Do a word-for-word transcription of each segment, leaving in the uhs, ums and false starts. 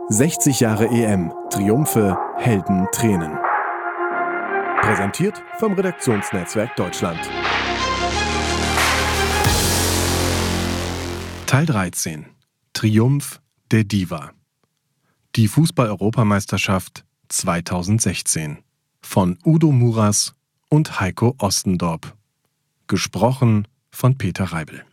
sechzig Jahre E M. Triumphe, Helden, Tränen. Präsentiert vom Redaktionsnetzwerk Deutschland. Teil dreizehn. Triumph der Diva. Die Fußball-Europameisterschaft zweitausendsechzehn. Von Udo Muras und Heiko Ostendorp. Gesprochen von Peter Reibel.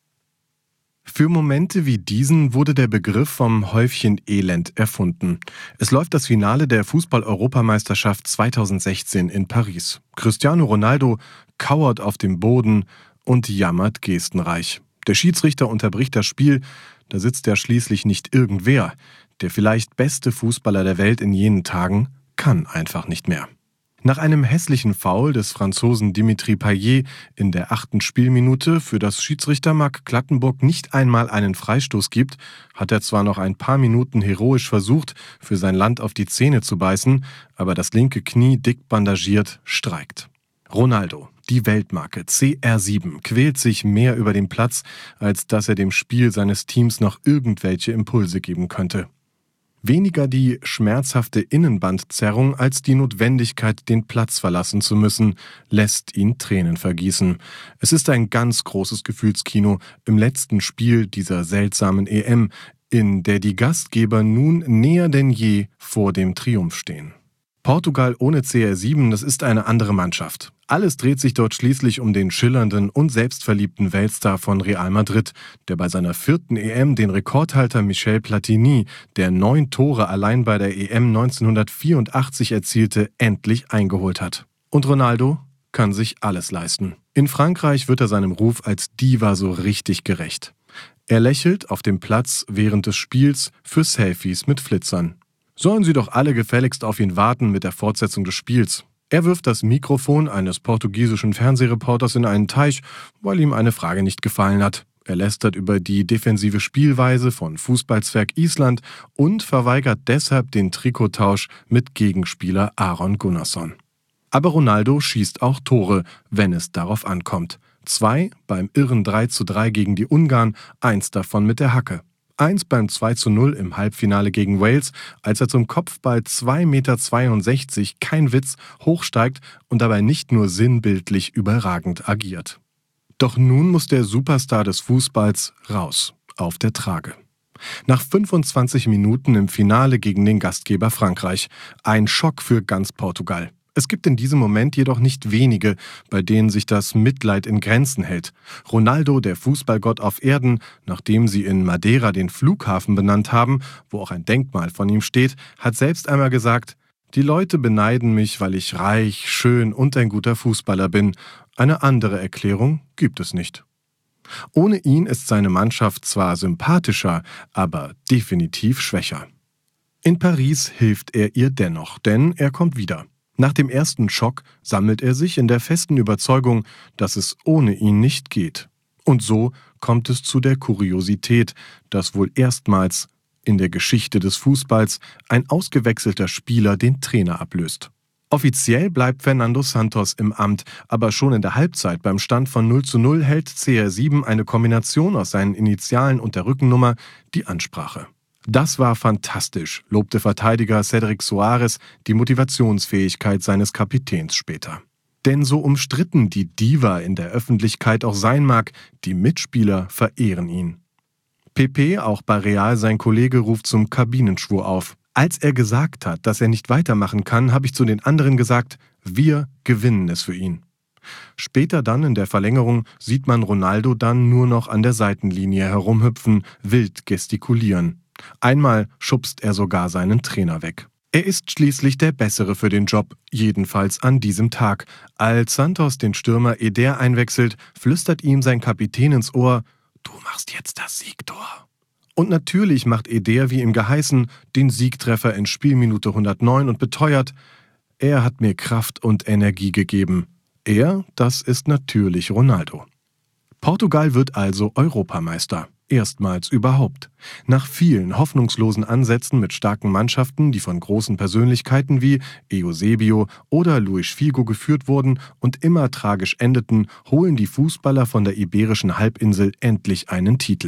Für Momente wie diesen wurde der Begriff vom Häufchen Elend erfunden. Es läuft das Finale der Fußball-Europameisterschaft zweitausendsechzehn in Paris. Cristiano Ronaldo kauert auf dem Boden und jammert gestenreich. Der Schiedsrichter unterbricht das Spiel, da sitzt ja schließlich nicht irgendwer. Der vielleicht beste Fußballer der Welt in jenen Tagen kann einfach nicht mehr. Nach einem hässlichen Foul des Franzosen Dimitri Payet in der achten Spielminute, für das Schiedsrichter Marc Clattenburg nicht einmal einen Freistoß gibt, hat er zwar noch ein paar Minuten heroisch versucht, für sein Land auf die Zähne zu beißen, aber das linke Knie dick bandagiert streikt. Ronaldo, die Weltmarke C R sieben, quält sich mehr über den Platz, als dass er dem Spiel seines Teams noch irgendwelche Impulse geben könnte. Weniger die schmerzhafte Innenbandzerrung als die Notwendigkeit, den Platz verlassen zu müssen, lässt ihn Tränen vergießen. Es ist ein ganz großes Gefühlskino im letzten Spiel dieser seltsamen E M, in der die Gastgeber nun näher denn je vor dem Triumph stehen. Portugal ohne C R sieben, das ist eine andere Mannschaft. Alles dreht sich dort schließlich um den schillernden und selbstverliebten Weltstar von Real Madrid, der bei seiner vierten E M den Rekordhalter Michel Platini, der neun Tore allein bei der E M neunzehnhundertvierundachtzig erzielte, endlich eingeholt hat. Und Ronaldo kann sich alles leisten. In Frankreich wird er seinem Ruf als Diva so richtig gerecht. Er lächelt auf dem Platz während des Spiels für Selfies mit Flitzern. Sollen sie doch alle gefälligst auf ihn warten mit der Fortsetzung des Spiels. Er wirft das Mikrofon eines portugiesischen Fernsehreporters in einen Teich, weil ihm eine Frage nicht gefallen hat. Er lästert über die defensive Spielweise von Fußballzwerg Island und verweigert deshalb den Trikottausch mit Gegenspieler Aron Gunnarsson. Aber Ronaldo schießt auch Tore, wenn es darauf ankommt. Zwei beim irren drei zu drei gegen die Ungarn, eins davon mit der Hacke. Eins beim zwei zu null im Halbfinale gegen Wales, als er zum Kopfball zwei Komma zweiundsechzig Meter, kein Witz, hochsteigt und dabei nicht nur sinnbildlich überragend agiert. Doch nun muss der Superstar des Fußballs raus, auf der Trage. Nach fünfundzwanzig Minuten im Finale gegen den Gastgeber Frankreich. Ein Schock für ganz Portugal. Es gibt in diesem Moment jedoch nicht wenige, bei denen sich das Mitleid in Grenzen hält. Ronaldo, der Fußballgott auf Erden, nachdem sie in Madeira den Flughafen benannt haben, wo auch ein Denkmal von ihm steht, hat selbst einmal gesagt: Die Leute beneiden mich, weil ich reich, schön und ein guter Fußballer bin. Eine andere Erklärung gibt es nicht. Ohne ihn ist seine Mannschaft zwar sympathischer, aber definitiv schwächer. In Paris hilft er ihr dennoch, denn er kommt wieder. Nach dem ersten Schock sammelt er sich in der festen Überzeugung, dass es ohne ihn nicht geht. Und so kommt es zu der Kuriosität, dass wohl erstmals in der Geschichte des Fußballs ein ausgewechselter Spieler den Trainer ablöst. Offiziell bleibt Fernando Santos im Amt, aber schon in der Halbzeit beim Stand von null zu null hält C R sieben eine Kombination aus seinen Initialen und der Rückennummer die Ansprache. Das war fantastisch, lobte Verteidiger Cédric Soares die Motivationsfähigkeit seines Kapitäns später. Denn so umstritten die Diva in der Öffentlichkeit auch sein mag, die Mitspieler verehren ihn. Pepe, auch bei Real sein Kollege, ruft zum Kabinenschwur auf. Als er gesagt hat, dass er nicht weitermachen kann, habe ich zu den anderen gesagt, wir gewinnen es für ihn. Später dann in der Verlängerung sieht man Ronaldo dann nur noch an der Seitenlinie herumhüpfen, wild gestikulieren. Einmal schubst er sogar seinen Trainer weg. Er ist schließlich der Bessere für den Job, jedenfalls an diesem Tag. Als Santos den Stürmer Eder einwechselt, flüstert ihm sein Kapitän ins Ohr: Du machst jetzt das Siegtor. Und natürlich macht Eder, wie ihm geheißen, den Siegtreffer in Spielminute hundertneun und beteuert: Er hat mir Kraft und Energie gegeben. Er, das ist natürlich Ronaldo. Portugal wird also Europameister. Erstmals überhaupt. Nach vielen hoffnungslosen Ansätzen mit starken Mannschaften, die von großen Persönlichkeiten wie Eusebio oder Luis Figo geführt wurden und immer tragisch endeten, holen die Fußballer von der Iberischen Halbinsel endlich einen Titel.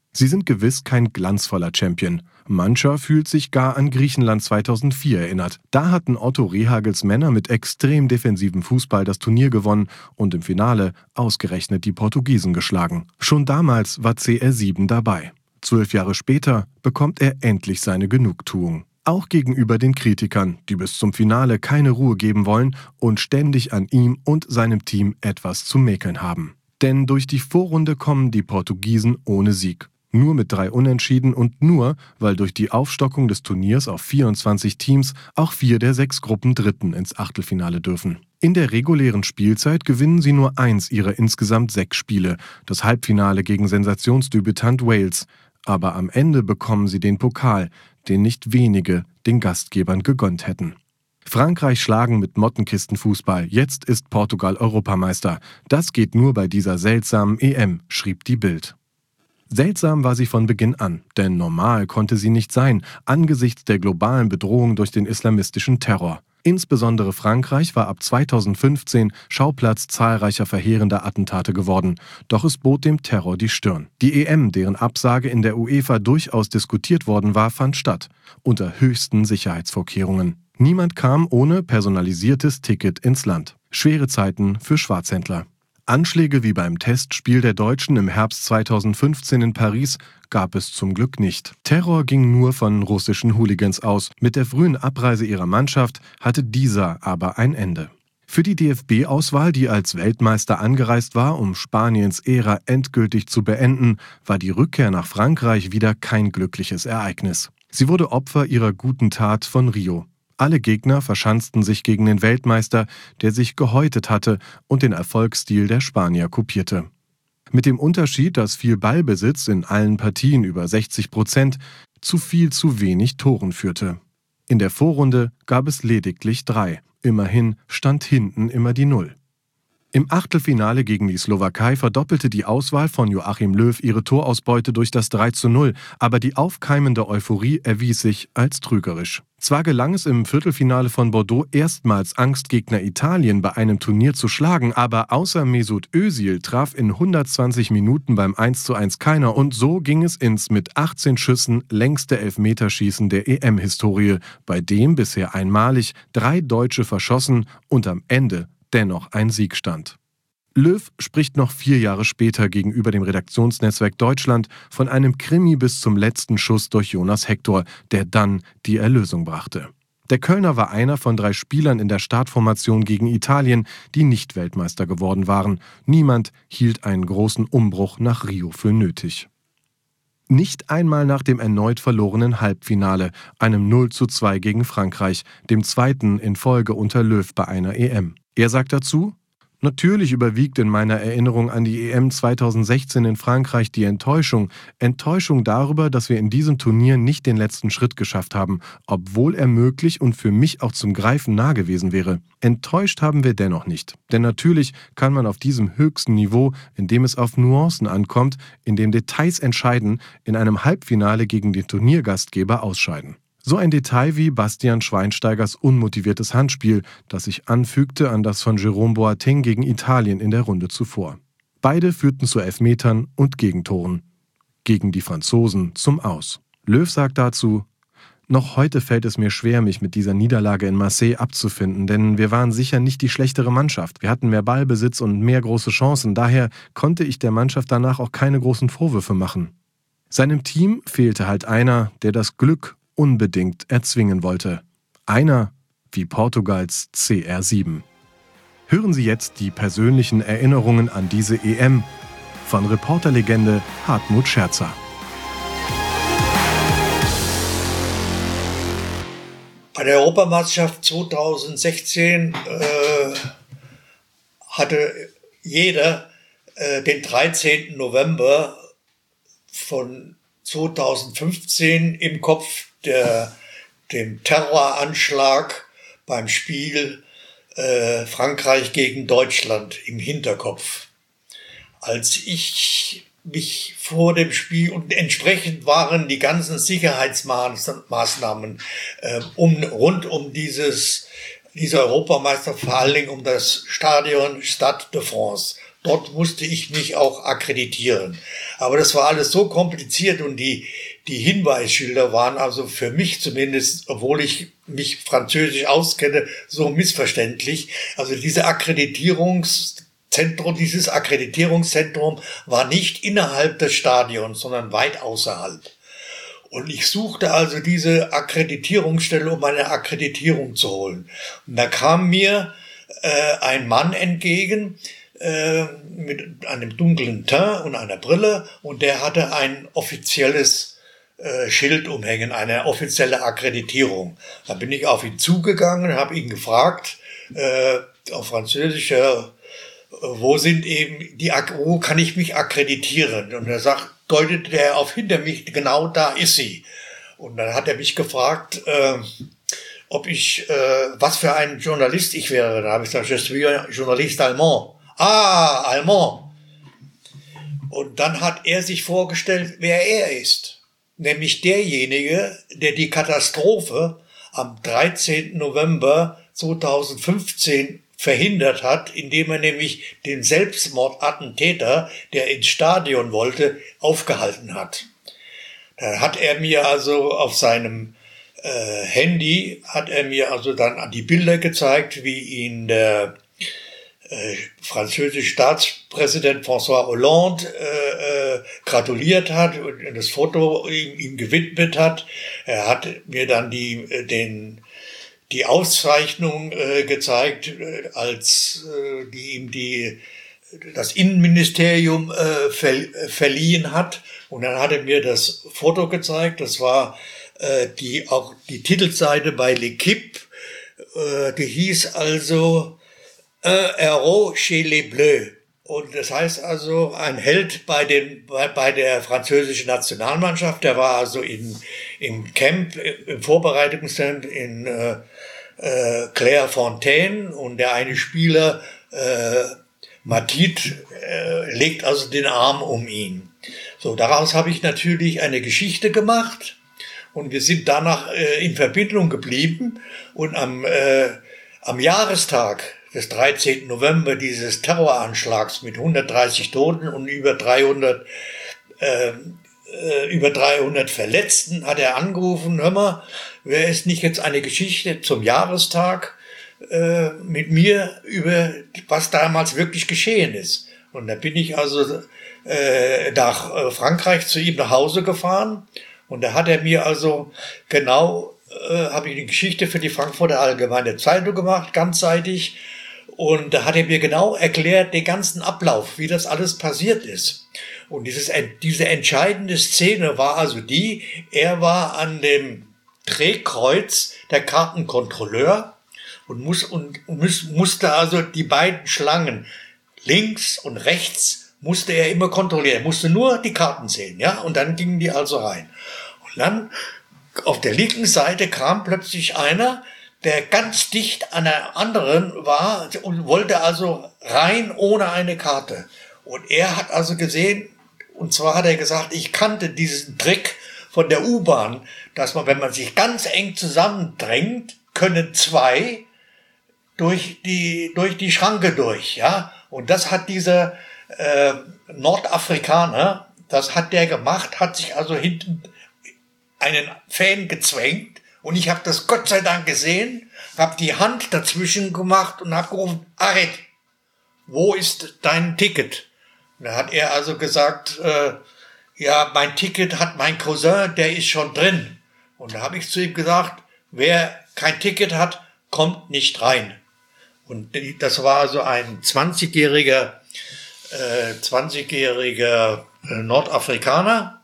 Sie sind gewiss kein glanzvoller Champion. Mancher fühlt sich gar an Griechenland zweitausendvier erinnert. Da hatten Otto Rehhagels Männer mit extrem defensivem Fußball das Turnier gewonnen und im Finale ausgerechnet die Portugiesen geschlagen. Schon damals war C R sieben dabei. Zwölf Jahre später bekommt er endlich seine Genugtuung. Auch gegenüber den Kritikern, die bis zum Finale keine Ruhe geben wollen und ständig an ihm und seinem Team etwas zu mäkeln haben. Denn durch die Vorrunde kommen die Portugiesen ohne Sieg. Nur mit drei Unentschieden und nur, weil durch die Aufstockung des Turniers auf vierundzwanzig Teams auch vier der sechs Gruppendritten ins Achtelfinale dürfen. In der regulären Spielzeit gewinnen sie nur eins ihrer insgesamt sechs Spiele, das Halbfinale gegen Sensationsdebütant Wales. Aber am Ende bekommen sie den Pokal, den nicht wenige den Gastgebern gegönnt hätten. Frankreich schlagen mit Mottenkistenfußball, jetzt ist Portugal Europameister. Das geht nur bei dieser seltsamen E M, schrieb die Bild. Seltsam war sie von Beginn an, denn normal konnte sie nicht sein, angesichts der globalen Bedrohung durch den islamistischen Terror. Insbesondere Frankreich war ab zweitausendfünfzehn Schauplatz zahlreicher verheerender Attentate geworden, doch es bot dem Terror die Stirn. Die E M, deren Absage in der UEFA durchaus diskutiert worden war, fand statt, unter höchsten Sicherheitsvorkehrungen. Niemand kam ohne personalisiertes Ticket ins Land. Schwere Zeiten für Schwarzhändler. Anschläge wie beim Testspiel der Deutschen im Herbst zweitausendfünfzehn in Paris gab es zum Glück nicht. Terror ging nur von russischen Hooligans aus. Mit der frühen Abreise ihrer Mannschaft hatte dieser aber ein Ende. Für die D F B-Auswahl, die als Weltmeister angereist war, um Spaniens Ära endgültig zu beenden, war die Rückkehr nach Frankreich wieder kein glückliches Ereignis. Sie wurde Opfer ihrer guten Tat von Rio. Alle Gegner verschanzten sich gegen den Weltmeister, der sich gehäutet hatte und den Erfolgsstil der Spanier kopierte. Mit dem Unterschied, dass viel Ballbesitz in allen Partien über sechzig Prozent zu viel zu wenig Toren führte. In der Vorrunde gab es lediglich drei. Immerhin stand hinten immer die Null. Im Achtelfinale gegen die Slowakei verdoppelte die Auswahl von Joachim Löw ihre Torausbeute durch das drei zu null, aber die aufkeimende Euphorie erwies sich als trügerisch. Zwar gelang es im Viertelfinale von Bordeaux erstmals Angstgegner Italien bei einem Turnier zu schlagen, aber außer Mesut Özil traf in hundertzwanzig Minuten beim eins zu eins keiner und so ging es ins mit achtzehn Schüssen längste Elfmeterschießen der E M-Historie, bei dem bisher einmalig drei Deutsche verschossen und am Ende dennoch ein Sieg stand. Löw spricht noch vier Jahre später gegenüber dem Redaktionsnetzwerk Deutschland von einem Krimi bis zum letzten Schuss durch Jonas Hector, der dann die Erlösung brachte. Der Kölner war einer von drei Spielern in der Startformation gegen Italien, die nicht Weltmeister geworden waren. Niemand hielt einen großen Umbruch nach Rio für nötig. Nicht einmal nach dem erneut verlorenen Halbfinale, einem null zu zwei gegen Frankreich, dem zweiten in Folge unter Löw bei einer E M. Er sagt dazu: Natürlich überwiegt in meiner Erinnerung an die E M zweitausendsechzehn in Frankreich die Enttäuschung. Enttäuschung darüber, dass wir in diesem Turnier nicht den letzten Schritt geschafft haben, obwohl er möglich und für mich auch zum Greifen nah gewesen wäre. Enttäuscht haben wir dennoch nicht. Denn natürlich kann man auf diesem höchsten Niveau, in dem es auf Nuancen ankommt, in dem Details entscheiden, in einem Halbfinale gegen den Turniergastgeber ausscheiden. So ein Detail wie Bastian Schweinsteigers unmotiviertes Handspiel, das sich anfügte an das von Jerome Boateng gegen Italien in der Runde zuvor. Beide führten zu Elfmetern und Gegentoren. Gegen die Franzosen zum Aus. Löw sagt dazu: Noch heute fällt es mir schwer, mich mit dieser Niederlage in Marseille abzufinden, denn wir waren sicher nicht die schlechtere Mannschaft. Wir hatten mehr Ballbesitz und mehr große Chancen, daher konnte ich der Mannschaft danach auch keine großen Vorwürfe machen. Seinem Team fehlte halt einer, der das Glück unbedingt erzwingen wollte. Einer wie Portugals C R sieben. Hören Sie jetzt die persönlichen Erinnerungen an diese E M von Reporterlegende Hartmut Scherzer. Bei der Europameisterschaft zweitausendsechzehn äh, hatte jeder äh, den dreizehnten November von zweitausendfünfzehn im Kopf, der dem Terroranschlag beim Spiel äh, Frankreich gegen Deutschland im Hinterkopf. Als ich mich vor dem Spiel, und entsprechend waren die ganzen Sicherheitsmaßnahmen äh, um, rund um dieses, diese Europameisterschaft, vor allen Dingen um das Stadion Stade de France, dort musste ich mich auch akkreditieren. Aber das war alles so kompliziert und die, die Hinweisschilder waren also für mich zumindest, obwohl ich mich französisch auskenne, so missverständlich. Also diese Akkreditierungszentrum, dieses Akkreditierungszentrum war nicht innerhalb des Stadions, sondern weit außerhalb. Und ich suchte also diese Akkreditierungsstelle, um meine Akkreditierung zu holen. Und da kam mir äh, ein Mann entgegen, äh, mit einem dunklen Teint und einer Brille, und der hatte ein offizielles äh, Schild umhängen, eine offizielle Akkreditierung. Da bin ich auf ihn zugegangen, habe ihn gefragt, äh, auf Französisch, äh, wo sind eben die, wo kann ich mich akkreditieren? Und er sagt, deutete er auf hinter mich, genau da ist sie. Und dann hat er mich gefragt, äh, ob ich, äh, was für ein Journalist ich wäre. Da habe ich gesagt, je suis un journaliste allemand. Ah, allemand. Und dann hat er sich vorgestellt, wer er ist. Nämlich derjenige, der die Katastrophe am dreizehnten November zweitausendfünfzehn verhindert hat, indem er nämlich den Selbstmordattentäter, der ins Stadion wollte, aufgehalten hat. Da hat er mir also auf seinem äh, Handy, hat er mir also dann die Bilder gezeigt, wie ihn der äh, französische Staatspräsident François Hollande äh, äh, gratuliert hat und das Foto ihm, ihm gewidmet hat. Er hat mir dann die, den die Auszeichnung äh, gezeigt, äh, als äh, die ihm die das Innenministerium äh, ver, äh, verliehen hat. Und dann hat er mir das Foto gezeigt. Das war äh, die auch die Titelseite bei L'Équipe. Äh, die hieß also Un héros chez les Bleus. Und das heißt also ein Held bei den bei, bei der französischen Nationalmannschaft. Der war also in im Camp, im Vorbereitungscamp in äh, äh, Clairefontaine, und der eine Spieler, äh, Matip, äh, legt also den Arm um ihn. So, daraus habe ich natürlich eine Geschichte gemacht, und wir sind danach äh, in Verbindung geblieben, und am, äh, am Jahrestag des dreizehnten November dieses Terroranschlags mit hundertdreißig Toten und über dreihundert äh, über dreihundert Verletzten hat er angerufen, hör mal, wäre es nicht jetzt eine Geschichte zum Jahrestag äh, mit mir über was damals wirklich geschehen ist. Und da bin ich also äh, nach äh, Frankreich zu ihm nach Hause gefahren, und da hat er mir also genau, äh, habe ich eine Geschichte für die Frankfurter Allgemeine Zeitung gemacht, ganzseitig, und da hat er mir genau erklärt den ganzen Ablauf, wie das alles passiert ist. Und dieses, diese entscheidende Szene war also die, er war an dem Drehkreuz der Kartenkontrolleur und, muss, und, und muss, musste also die beiden Schlangen links und rechts musste er immer kontrollieren. Er musste nur die Karten sehen, ja, und dann gingen die also rein. Und dann auf der linken Seite kam plötzlich einer, der ganz dicht an der anderen war und wollte also rein ohne eine Karte. Und er hat also gesehen, und zwar hat er gesagt, ich kannte diesen Trick von der U-Bahn, dass man, wenn man sich ganz eng zusammendrängt, können zwei durch die, durch die Schranke durch, ja. Und das hat dieser äh, Nordafrikaner, das hat der gemacht, hat sich also hinten einen Fan gezwängt, und ich habe das Gott sei Dank gesehen, habe die Hand dazwischen gemacht und habe gerufen, Aret, wo ist dein Ticket? Und da hat er also gesagt, äh, ja, mein Ticket hat mein Cousin, der ist schon drin. Und da habe ich zu ihm gesagt, wer kein Ticket hat, kommt nicht rein. Und das war also ein zwanzigjähriger, äh, zwanzigjähriger äh, Nordafrikaner.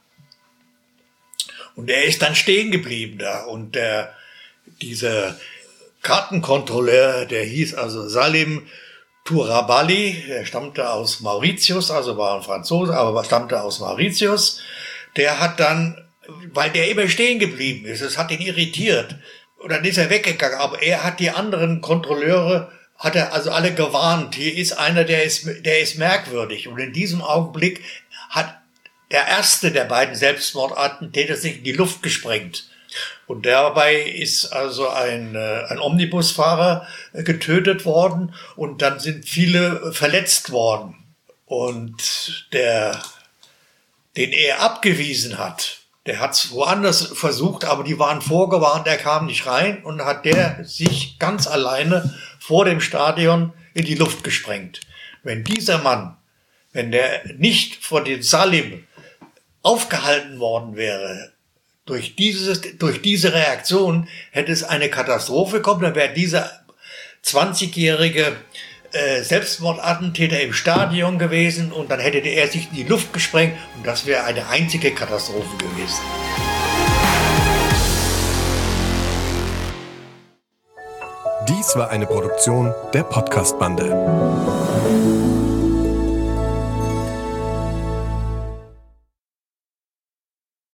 Und er ist dann stehen geblieben da. Und der, dieser Kartenkontrolleur, der hieß also Salim Tourabali, der stammte aus Mauritius, also war ein Franzose, aber stammte aus Mauritius. Der hat dann, weil der immer stehen geblieben ist, es hat ihn irritiert. Und dann ist er weggegangen, aber er hat die anderen Kontrolleure, hat er also alle gewarnt, hier ist einer, der ist, der ist merkwürdig. Und in diesem Augenblick hat der erste der beiden Selbstmordattentäter sich in die Luft gesprengt. Und dabei ist also ein, ein Omnibusfahrer getötet worden, und dann sind viele verletzt worden. Und der, den er abgewiesen hat, der hat es woanders versucht, aber die waren vorgewarnt, er kam nicht rein und hat der sich ganz alleine vor dem Stadion in die Luft gesprengt. Wenn dieser Mann, wenn der nicht vor den Salim aufgehalten worden wäre, durch, dieses, durch diese Reaktion hätte es eine Katastrophe gekommen, dann wäre dieser zwanzigjährige äh, Selbstmordattentäter im Stadion gewesen und dann hätte er sich in die Luft gesprengt und das wäre eine einzige Katastrophe gewesen. Dies war eine Produktion der Podcast-Bande.